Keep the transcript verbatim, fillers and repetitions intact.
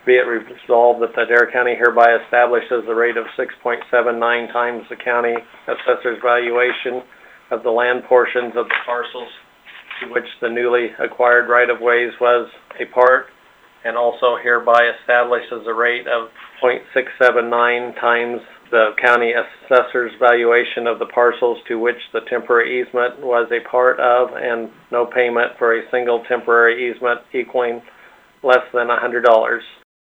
Be it resolved that the Adair County hereby establishes a rate of six point seven nine times the county assessor's valuation of the land portions of the parcels to which the newly acquired right-of-ways was a part, and also hereby establishes a rate of zero point six seven nine times the county assessor's valuation of the parcels to which the temporary easement was a part of, and no payment for a single temporary easement equaling less than one hundred dollars.